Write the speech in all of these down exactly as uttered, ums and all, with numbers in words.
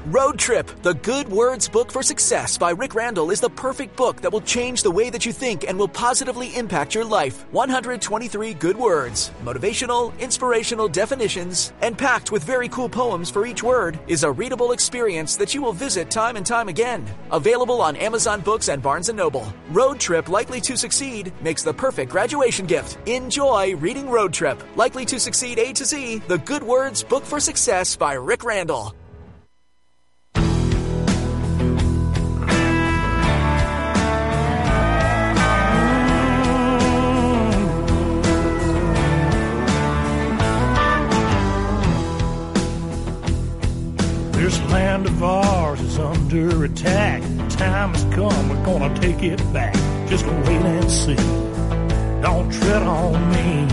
Road Trip, the Good Words Book for Success by Rick Randall is the perfect book that will change the way that you think and will positively impact your life. one hundred twenty-three good words, motivational, inspirational definitions, and packed with very cool poems for each word is a readable experience that you will visit time and time again. Available on Amazon Books and Barnes and Noble. Road Trip, Likely to Succeed makes the perfect graduation gift. Enjoy reading Road Trip, Likely to Succeed A to Z, the Good Words Book for Success by Rick Randall. This land of ours is under attack. Time has come, we're gonna take it back. Just wait and see. Don't tread on me.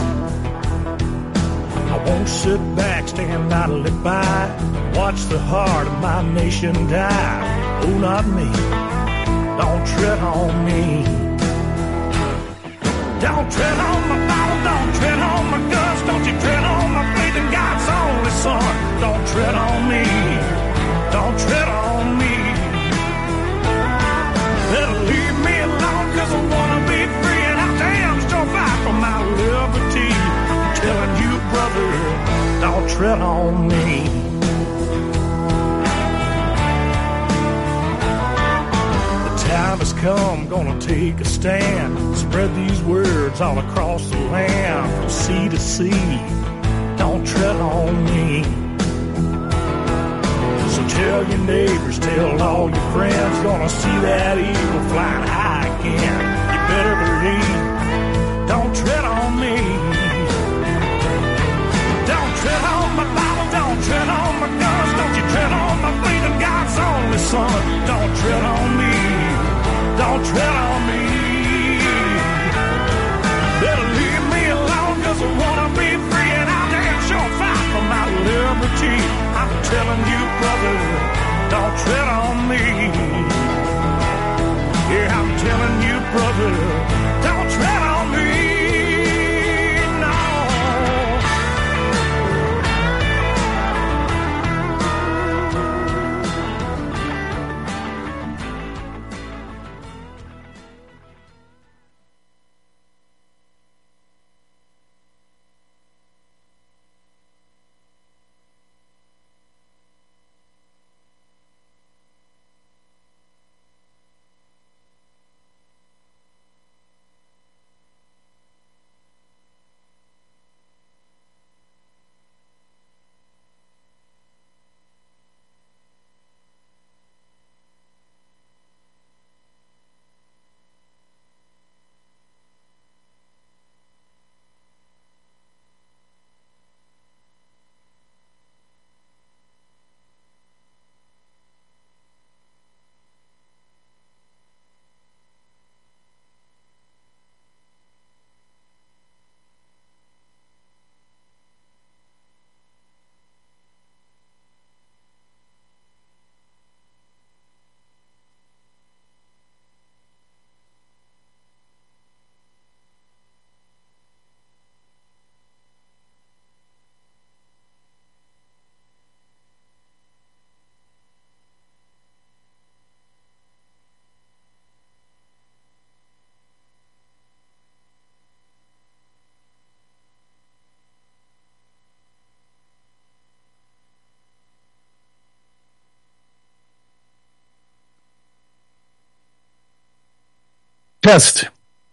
I won't sit back, stand idly by, watch the heart of my nation die. Oh, not me. Don't tread on me. Don't tread on my Bible, don't tread on my guts. Don't you tread on my faith in God's only Son. Don't tread on me. Don't tread on me. Better leave me alone, cause I wanna be free, and I damn sure fight for my liberty. I'm telling you, brother, don't tread on me. The time has come, gonna take a stand. Spread these words all across the land, from sea to sea. Don't tread on me. So tell your neighbors, tell all your friends, gonna see that eagle flying high again. You better believe, don't tread on me. Don't tread on my Bible, don't tread on my guns. Don't you tread on my faith in God's only Son. Don't tread on me, don't tread on me. Better leave me alone, cause I wanna be free, and I'll damn sure fight for my liberty. I'm telling you, brother, don't tread on me. Yeah, I'm telling you, brother, don't tread on me. No. Test.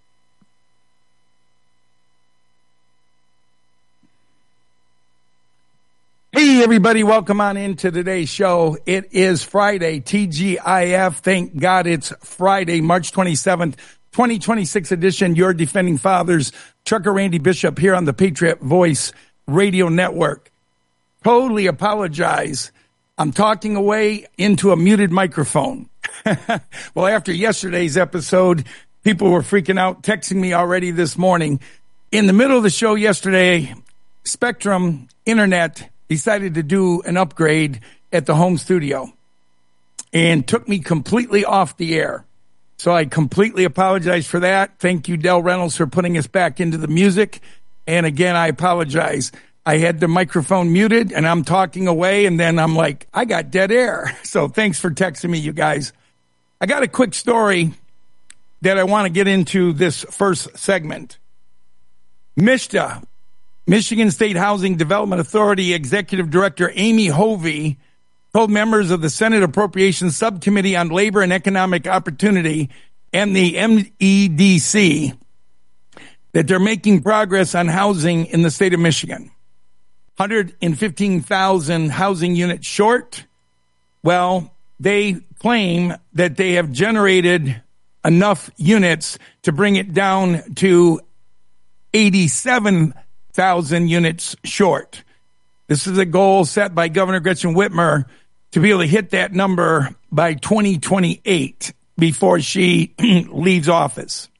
Hey, everybody, welcome on into today's show. It is Friday, T G I F. Thank God it's Friday, March twenty-seventh, twenty twenty-six edition. Your Defending Fathers, Trucker Randy Bishop here on the Patriot Voice Radio Network. Totally apologize. I'm talking away into a muted microphone. Well, after yesterday's episode, people were freaking out, texting me already this morning. In the middle of the show yesterday, Spectrum Internet decided to do an upgrade at the home studio and took me completely off the air. So I completely apologize for that. Thank you, Del Reynolds, for putting us back into the music. And again, I apologize. I had the microphone muted and I'm talking away, and then I'm like, I got dead air. So thanks for texting me, you guys. I got a quick story that I want to get into this first segment. MISHDA, Michigan State Housing Development Authority Executive Director Amy Hovey told members of the Senate Appropriations Subcommittee on Labor and Economic Opportunity and the M E D C that they're making progress on housing in the state of Michigan. one hundred fifteen thousand housing units short. Well, they claim that they have generated enough units to bring it down to eighty-seven thousand units short. This is a goal set by Governor Gretchen Whitmer to be able to hit that number by twenty twenty-eight before she leaves office.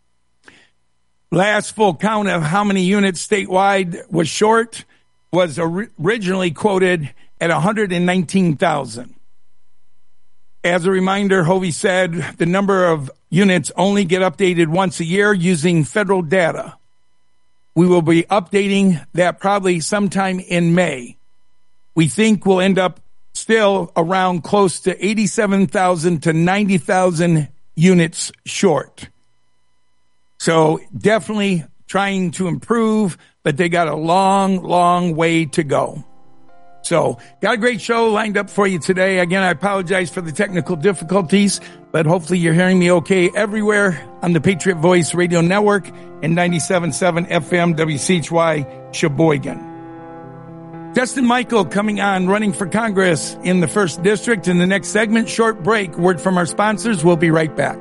Last full count of how many units statewide was short was originally quoted at one hundred nineteen thousand. As a reminder, Hovey said the number of units only get updated once a year using federal data. We will be updating that probably sometime in May. We think we'll end up still around close to eighty-seven thousand to ninety thousand units short. So definitely trying to improve, but they got a long, long way to go. So got a great show lined up for you today. Again, I apologize for the technical difficulties, but hopefully you're hearing me okay everywhere on the Patriot Voice Radio Network and ninety-seven point seven F M W C H Y Sheboygan. Justin Michael coming on, running for Congress in the first District. In the next segment, short break, word from our sponsors. We'll be right back.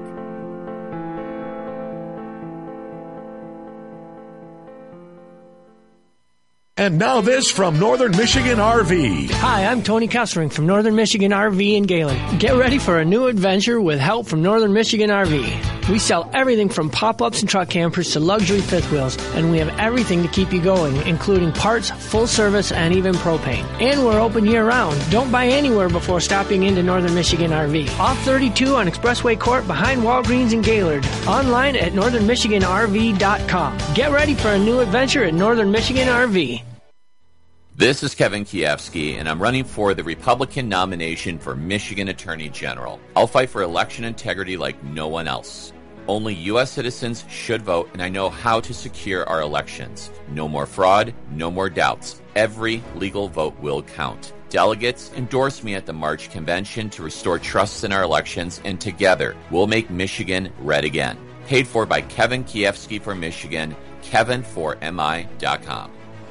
And now this from Northern Michigan R V. Hi, I'm Tony Kessering from Northern Michigan R V in Galen. Get ready for a new adventure with help from Northern Michigan R V. We sell everything from pop-ups and truck campers to luxury fifth wheels, and we have everything to keep you going, including parts, full service, and even propane. And we're open year-round. Don't buy anywhere before stopping into Northern Michigan R V. Off thirty-two on Expressway Court behind Walgreens in Gaylord. Online at northern michigan r v dot com. Get ready for a new adventure at Northern Michigan R V. This is Kevin Kiefsky, and I'm running for the Republican nomination for Michigan Attorney General. I'll fight for election integrity like no one else. Only U S citizens should vote, and I know how to secure our elections. No more fraud, no more doubts. Every legal vote will count. Delegates endorse me at the March convention to restore trust in our elections, and together we'll make Michigan red again. Paid for by Kevin Kiefsky for Michigan, kevin for m i dot com.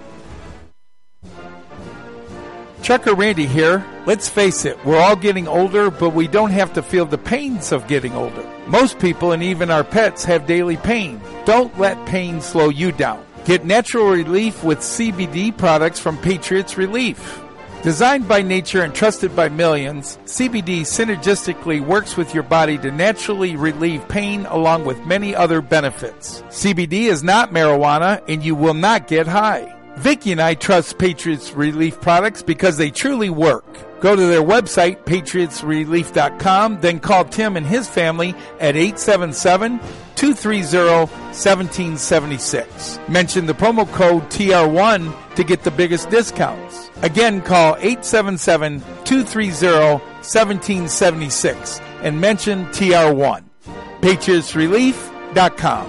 Trucker Randy here. Let's face it, we're all getting older, but we don't have to feel the pains of getting older. Most people and even our pets have daily pain. Don't let pain slow you down. Get natural relief with C B D products from Patriots Relief. Designed by nature and trusted by millions, C B D synergistically works with your body to naturally relieve pain along with many other benefits. C B D is not marijuana and you will not get high. Vicky and I trust Patriots Relief products because they truly work. Go to their website, patriots relief dot com, then call Tim and his family at eight seven seven, two three zero, one seven seven six. Mention the promo code T R one to get the biggest discounts. Again, call eight seven seven, two three zero, one seven seven six and mention T R one. patriots relief dot com.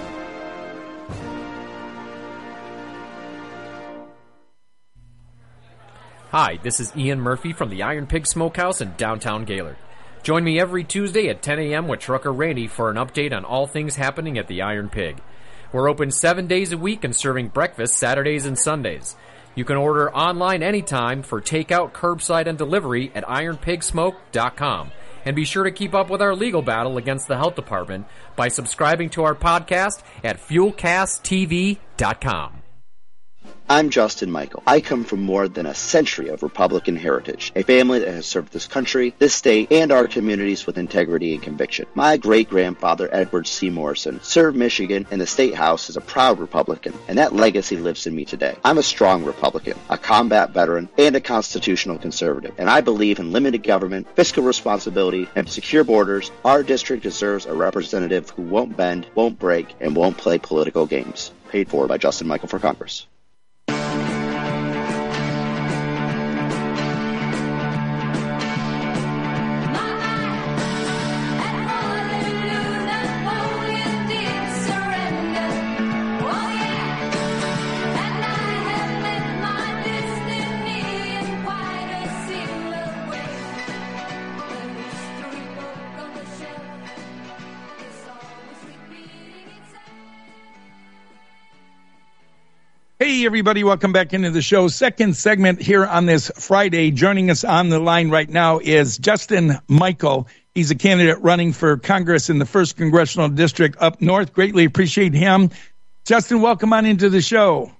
Hi, this is Ian Murphy from the Iron Pig Smokehouse in downtown Gaylord. Join me every Tuesday at ten a.m. with Trucker Randy for an update on all things happening at the Iron Pig. We're open seven days a week and serving breakfast Saturdays and Sundays. You can order online anytime for takeout, curbside, and delivery at iron pig smoke dot com. And be sure to keep up with our legal battle against the health department by subscribing to our podcast at fuel cast t v dot com. I'm Justin Michael. I come from more than a century of Republican heritage, a family that has served this country, this state, and our communities with integrity and conviction. My great-grandfather, Edward C. Morrison, served Michigan in the State House as a proud Republican, and that legacy lives in me today. I'm a strong Republican, a combat veteran, and a constitutional conservative, and I believe in limited government, fiscal responsibility, and secure borders. Our district deserves a representative who won't bend, won't break, and won't play political games. Paid for by Justin Michael for Congress. Hey, everybody, welcome back into the show. Second segment here on this Friday. Joining us on the line right now is Justin Michael. He's a candidate running for Congress in the first Congressional District up north. Greatly appreciate him. Justin, welcome on into the show.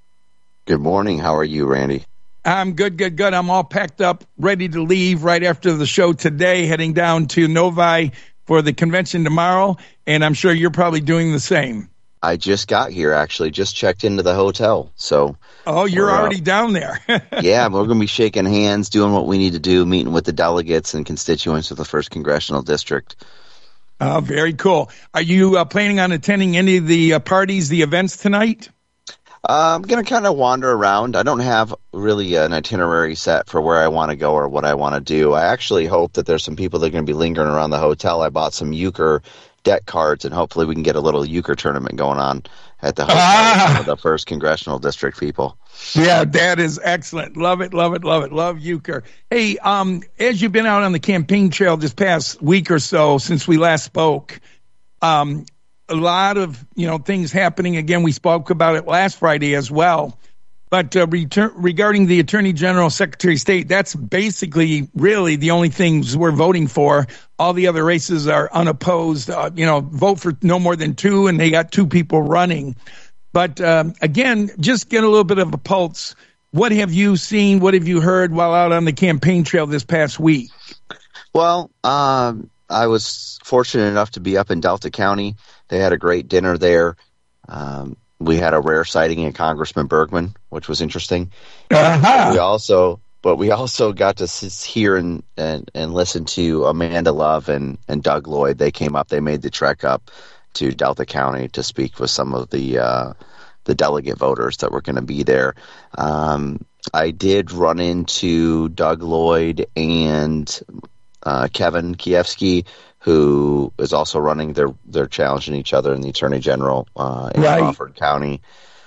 Good morning. How are you, Randy? I'm good, good, good. I'm all packed up, ready to leave right after the show today, heading down to Novi for the convention tomorrow, and I'm sure you're probably doing the same. I just got here, actually. Just checked into the hotel. So. Oh, you're already uh, down there. Yeah, we're going to be shaking hands, doing what we need to do, meeting with the delegates and constituents of the first Congressional District. Oh, very cool. Are you uh, planning on attending any of the uh, parties, the events tonight? Uh, I'm going to kind of wander around. I don't have really an itinerary set for where I want to go or what I want to do. I actually hope that there's some people that are going to be lingering around the hotel. I bought some euchre deck cards, and hopefully we can get a little euchre tournament going on at the hotel ah. with the first Congressional District people. Yeah, that is excellent. Love it, love it, love it. Love euchre. Hey, um, as you've been out on the campaign trail this past week or so since we last spoke, um, a lot of, you know, things happening. Again, we spoke about it last Friday as well. But uh, return, regarding the Attorney General, Secretary of State, that's basically really the only things we're voting for. All the other races are unopposed. Uh, you know, vote for no more than two, and they got two people running. But um, again, just get a little bit of a pulse. What have you seen? What have you heard while out on the campaign trail this past week? Well, um, I was fortunate enough to be up in Delta County. They had a great dinner there. Um, we had a rare sighting in Congressman Bergman, which was interesting. Uh-huh. We also, but we also got to hear and, and, and listen to Amanda Love and, and Doug Lloyd. They came up. They made the trek up to Delta County to speak with some of the uh, the delegate voters that were going to be there. Um, I did run into Doug Lloyd and uh, Kevin Kiefsky, who is also running. They're, they're challenging each other in the Attorney General uh, in right. Crawford County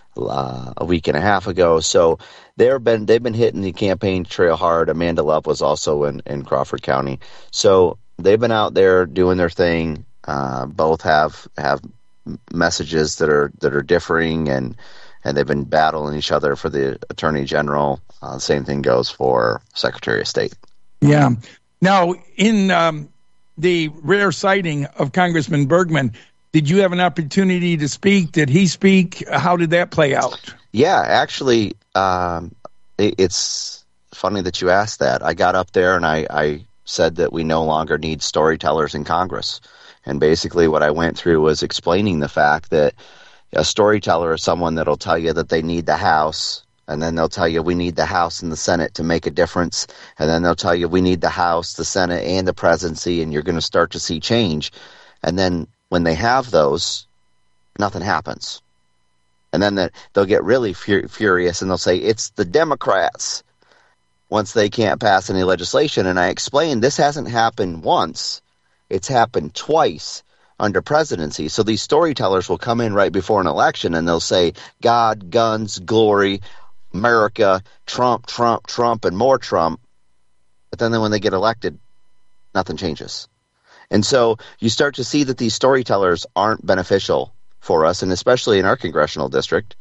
uh, a week and a half ago. So they've been, they've been hitting the campaign trail hard. Amanda Love was also in, in Crawford County. So they've been out there doing their thing. Uh, both have have messages that are that are differing, and and they've been battling each other for the Attorney General. Uh, the same thing goes for Secretary of State. Yeah. Now, in um, the rare sighting of Congressman Bergman, did you have an opportunity to speak? Did he speak? How did that play out? Yeah, actually, um, it, it's funny that you asked that. I got up there and I, I said that we no longer need storytellers in Congress. And basically what I went through was explaining the fact that a storyteller is someone that will tell you that they need the House, and then they'll tell you we need the House and the Senate to make a difference, and then they'll tell you we need the House, the Senate, and the presidency, and you're going to start to see change. And then when they have those, nothing happens. And then the, they'll get really fur- furious, and they'll say it's the Democrats once they can't pass any legislation. And I explained this hasn't happened once. It's happened twice under presidency. So these storytellers will come in right before an election and they'll say, God, guns, glory, America, Trump, Trump, Trump, and more Trump. But then when they get elected, nothing changes. And so you start to see that these storytellers aren't beneficial for us, and especially in our congressional district.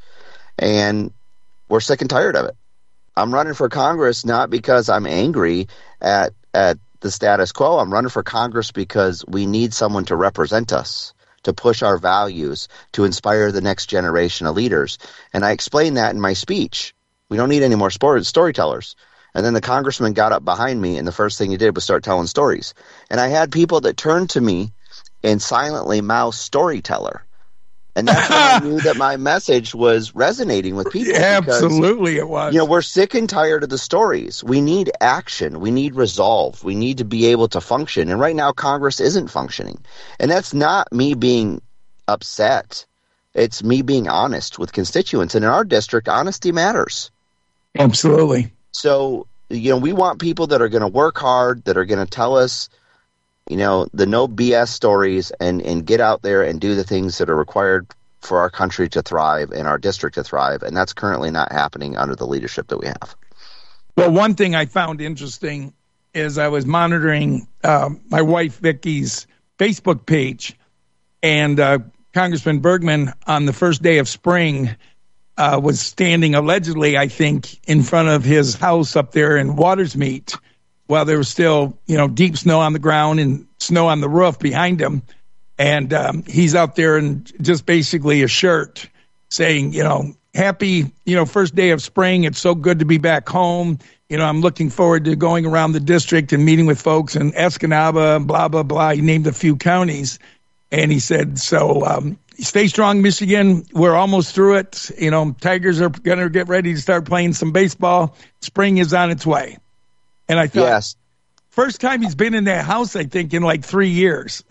And we're sick and tired of it. I'm running for Congress not because I'm angry at at the status quo. I'm running for Congress because we need someone to represent us, to push our values, to inspire the next generation of leaders. And I explained that in my speech. We don't need any more storytellers. And then the congressman got up behind me, and the first thing he did was start telling stories. And I had people that turned to me and silently mouthed storyteller. And that's when I knew that my message was resonating with people. Absolutely, because, it was. You know, we're sick and tired of the stories. We need action. We need resolve. We need to be able to function. And right now, Congress isn't functioning. And that's not me being upset. It's me being honest with constituents. And in our district, honesty matters. Absolutely. So, you know, we want people that are going to work hard, that are going to tell us, you know, the no B S stories, and, and get out there and do the things that are required for our country to thrive and our district to thrive. And that's currently not happening under the leadership that we have. Well, one thing I found interesting is I was monitoring uh, my wife Vicky's Facebook page, and uh, Congressman Bergman on the first day of spring uh, was standing allegedly, I think, in front of his house up there in Watersmeet while there was still, you know, deep snow on the ground and snow on the roof behind him. And um, he's out there in just basically a shirt saying, you know, happy, you know, first day of spring. It's so good to be back home. You know, I'm looking forward to going around the district and meeting with folks in Escanaba, blah, blah, blah. He named a few counties. And he said, so um, stay strong, Michigan. We're almost through it. You know, Tigers are going to get ready to start playing some baseball. Spring is on its way. And I thought, yes. First time he's been in that house, I think, in like three years.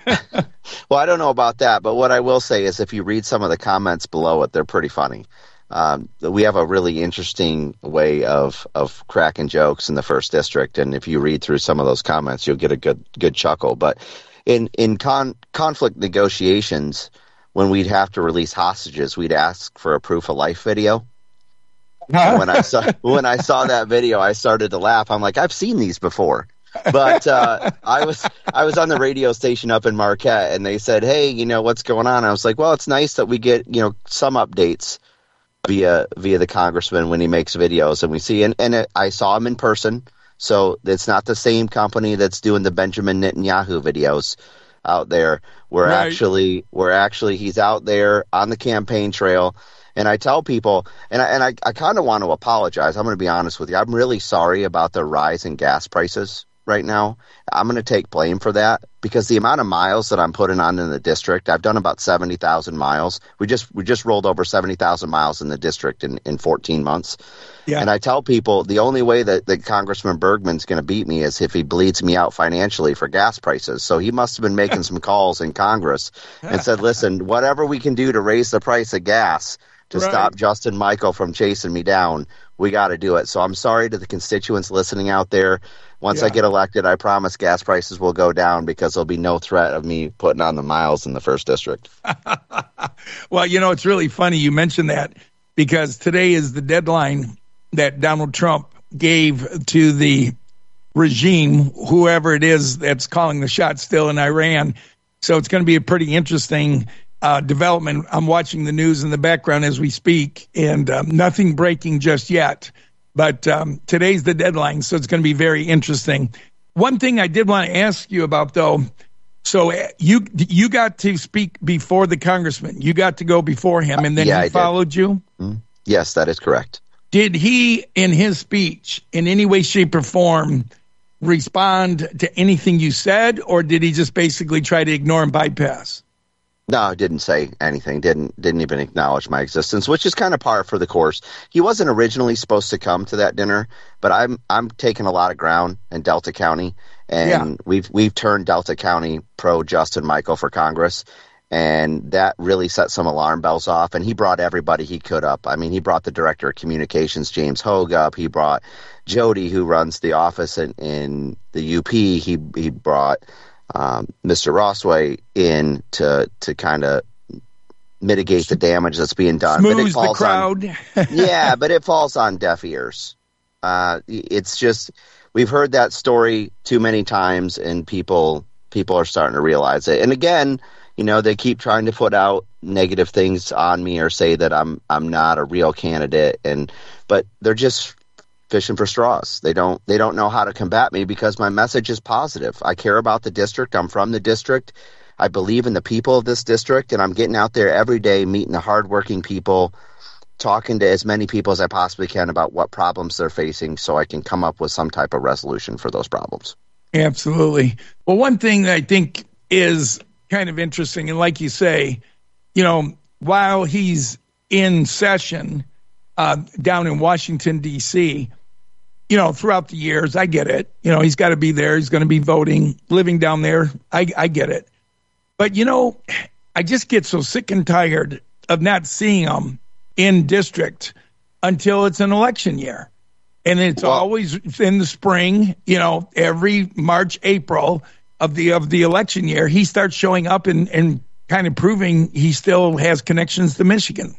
Well, I don't know about that, but what I will say is if you read some of the comments below it, they're pretty funny. Um, we have a really interesting way of, of cracking jokes in the first district, and if you read through some of those comments, you'll get a good good chuckle. But in in con- conflict negotiations, when we'd have to release hostages, we'd ask for a proof of life video. And when I saw when I saw that video, I started to laugh. I'm like, I've seen these before. But uh, I was I was on the radio station up in Marquette, and they said, "Hey, you know what's going on?" I was like, "Well, it's nice that we get you know some updates via via the congressman when he makes videos, and we see." And and it, I saw him in person, so it's not the same company that's doing the Benjamin Netanyahu videos out there. We're right. actually we're actually he's out there on the campaign trail. And I tell people, and I, and I, I kind of want to apologize. I'm going to be honest with you. I'm really sorry about the rise in gas prices right now. I'm going to take blame for that because the amount of miles that I'm putting on in the district, I've done about seventy thousand miles. We just we just rolled over seventy thousand miles in the district in, in fourteen months. Yeah. And I tell people the only way that, that Congressman Bergman's going to beat me is if he bleeds me out financially for gas prices. So he must have been making some calls in Congress and said, listen, whatever we can do to raise the price of gas to right. stop Justin Michael from chasing me down, we got to do it. So I'm sorry to the constituents listening out there. Once yeah. I get elected, I promise gas prices will go down because there'll be no threat of me putting on the miles in the first district. Well, you know, it's really funny you mentioned that because today is the deadline that Donald Trump gave to the regime, whoever it is that's calling the shots still in Iran. So it's going to be a pretty interesting Uh, development. I'm watching the news in the background as we speak, and um, nothing breaking just yet. But um, today's the deadline, so it's going to be very interesting. One thing I did want to ask you about, though, so you you got to speak before the congressman. You got to go before him, and then uh, yeah, he I followed did. you? Mm-hmm. Yes, that is correct. Did he, in his speech, in any way, shape, or form, respond to anything you said, or did he just basically try to ignore and bypass? No, didn't say anything. Didn't didn't even acknowledge my existence, which is kind of par for the course. He wasn't originally supposed to come to that dinner, but I'm I'm taking a lot of ground in Delta County, and yeah. we've we've turned Delta County pro Justin Michael for Congress, and that really set some alarm bells off. And he brought everybody he could up. I mean, he brought the director of communications, James Hogue, up. He brought Jody, who runs the office in, in the U P. He he brought Um, Mister Rossway in to to kind of mitigate the damage that's being done. Smooth but it falls the crowd. on, yeah, but it falls on deaf ears. Uh, it's just we've heard that story too many times, and people people are starting to realize it. And again, you know, they keep trying to put out negative things on me or say that I'm I'm not a real candidate, and but they're just fishing for straws. They don't they don't know how to combat me because my message is positive. I care about the district. I'm from the district. I believe in the people of this district, and I'm getting out there every day, meeting the hardworking people, talking to as many people as I possibly can about what problems they're facing so I can come up with some type of resolution for those problems. Absolutely. Well, one thing that I think is kind of interesting, and like you say, you know, while he's in session uh, down in Washington, D C, you know, throughout the years, I get it. You know, he's got to be there. He's going to be voting, living down there. I, I get it. But, you know, I just get so sick and tired of not seeing him in district until it's an election year. And it's well, always in the spring, you know, every March, April of the of the election year, he starts showing up and, and kind of proving he still has connections to Michigan.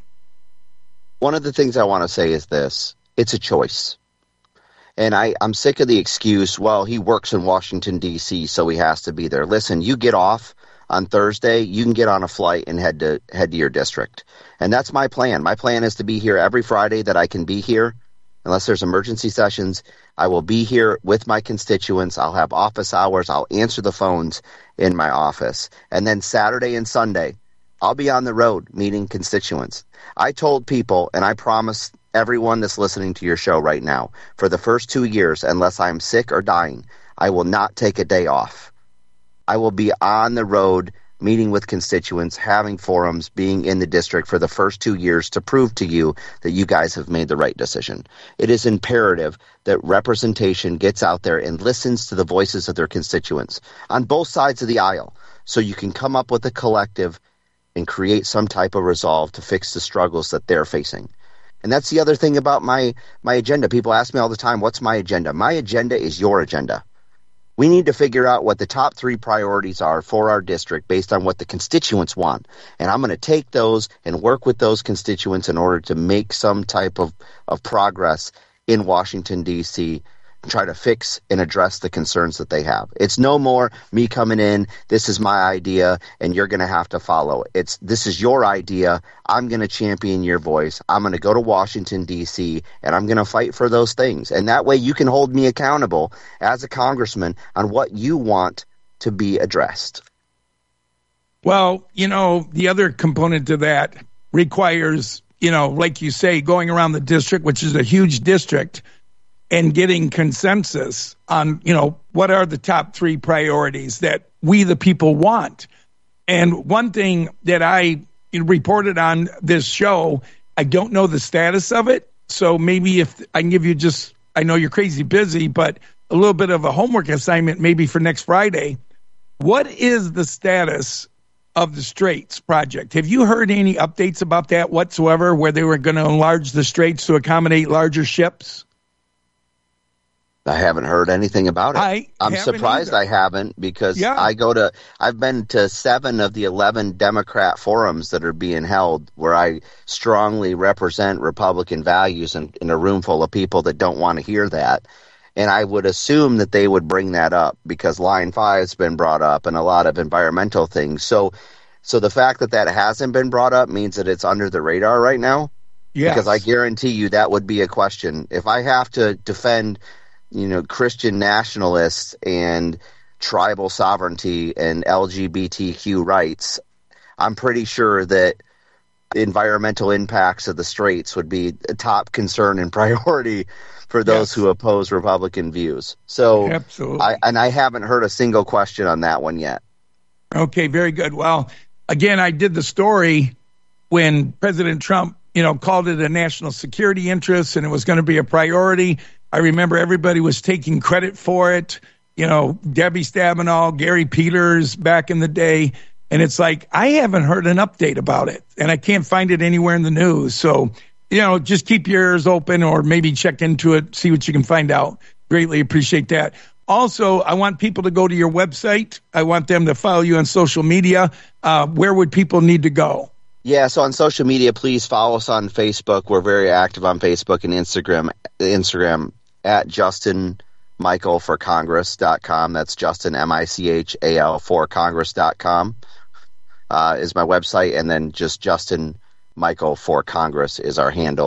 One of the things I want to say is this. It's a choice. And I, I'm sick of the excuse, well, he works in Washington, D C, so he has to be there. Listen, you get off on Thursday, you can get on a flight and head to head to your district. And that's my plan. My plan is to be here every Friday that I can be here. Unless there's emergency sessions, I will be here with my constituents. I'll have office hours. I'll answer the phones in my office. And then Saturday and Sunday, I'll be on the road meeting constituents. I told people, and I promise everyone that's listening to your show right now, for the first two years, unless I'm sick or dying, I will not take a day off. I will be on the road meeting with constituents, having forums, being in the district for the first two years to prove to you that you guys have made the right decision. It is imperative that representation gets out there and listens to the voices of their constituents on both sides of the aisle, so you can come up with a collective and create some type of resolve to fix the struggles that they're facing. And that's the other thing about my, my agenda. People ask me all the time, what's my agenda? My agenda is your agenda. We need to figure out what the top three priorities are for our district based on what the constituents want. And I'm going to take those and work with those constituents in order to make some type of, of progress in Washington, D C, and try to fix and address the concerns that they have. It's no more me coming in, this is my idea, and you're going to have to follow. It's this is your idea. I'm going to champion your voice. I'm going to go to Washington, D C, and I'm going to fight for those things. And that way you can hold me accountable as a congressman on what you want to be addressed. Well, you know, the other component to that requires, you know, like you say, going around the district, which is a huge district, and getting consensus on, you know, what are the top three priorities that we, the people, want. And one thing that I reported on this show, I don't know the status of it. So maybe if I can give you just, I know you're crazy busy, but a little bit of a homework assignment maybe for next Friday. What is the status of the Straits project? Have you heard any updates about that whatsoever, where they were going to enlarge the Straits to accommodate larger ships? I haven't heard anything about it. I I'm surprised either. I haven't, because yeah. I go to, I've been to seven of the eleven Democrat forums that are being held where I strongly represent Republican values in, in a room full of people that don't want to hear that. And I would assume that they would bring that up because Line five has been brought up and a lot of environmental things. So, so the fact that that hasn't been brought up means that it's under the radar right now. Yes. Because I guarantee you that would be a question. If I have to defend, you know, Christian nationalists and tribal sovereignty and L G B T Q rights, I'm pretty sure that the environmental impacts of the Straits would be a top concern and priority for those yes. who oppose Republican views. So, absolutely. I, and I haven't heard a single question on that one yet. Okay, very good. Well, again, I did the story when President Trump, you know, called it a national security interest and it was going to be a priority. I remember everybody was taking credit for it. You know, Debbie Stabenow, Gary Peters back in the day. And it's like, I haven't heard an update about it and I can't find it anywhere in the news. So, you know, just keep your ears open or maybe check into it, see what you can find out. Greatly appreciate that. Also, I want people to go to your website. I want them to follow you on social media. Uh, where would people need to go? Yeah, so on social media, please follow us on Facebook. We're very active on Facebook and Instagram. Instagram at Justin Michael for Congress dot com. That's Justin, M I C H A L, for Congress dot com uh, is my website. And then just Justin Michael for Congress is our handle.